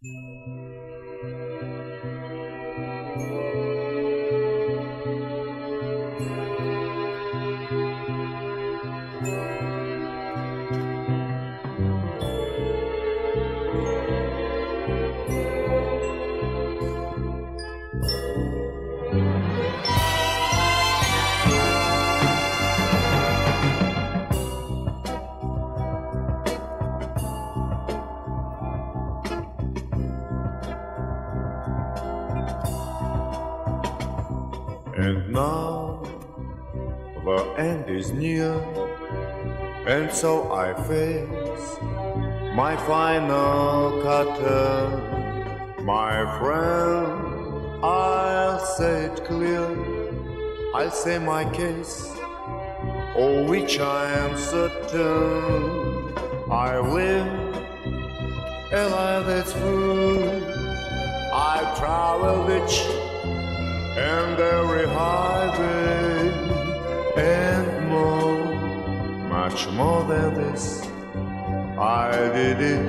And now the end is near, and so I face my final curtain. My friend, I'll say it clear, I'll say my case, of which I am certain. I live a life that's full. I've traveled each and every highway, and more, much more than this, I did it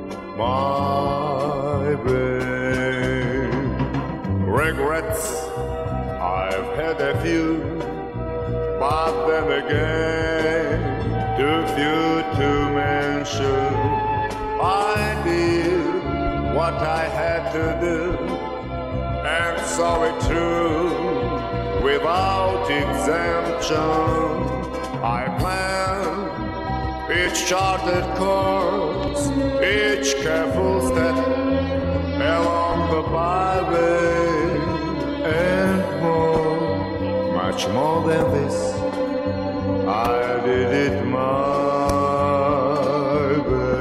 my way. Regrets, I've had a few, but then again, too few to mention. I did what I had to do, and saw it through without exemption. I planned each charted course, each careful step along the byway, and more, much more than this, I did it my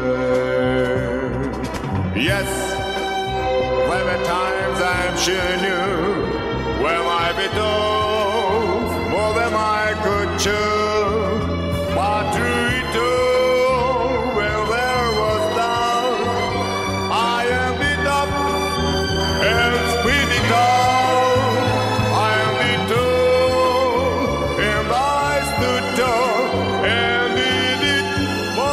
way. Yes, there were times I'm sure knew where I bit off more than I could chew, but through it all, when there was doubt, I ended up and spit it out. I ended up and I stood tall and did it my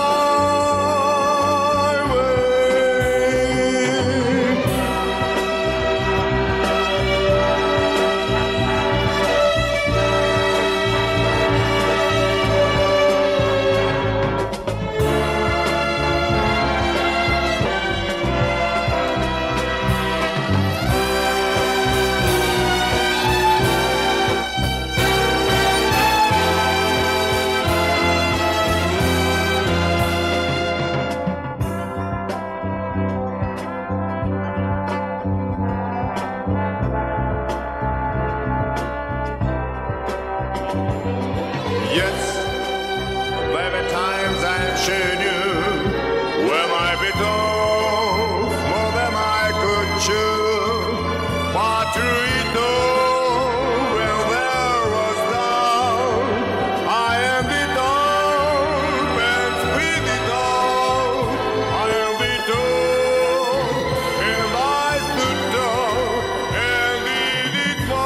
Yes, there were times I sure knew when I bit off more than I could chew, but through it all, when there was doubt, I ended up and spit it out. I ended up and I stood tall and did it my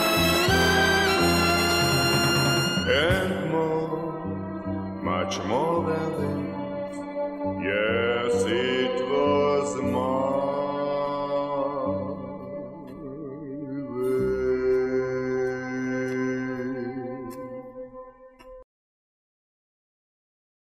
and more, much more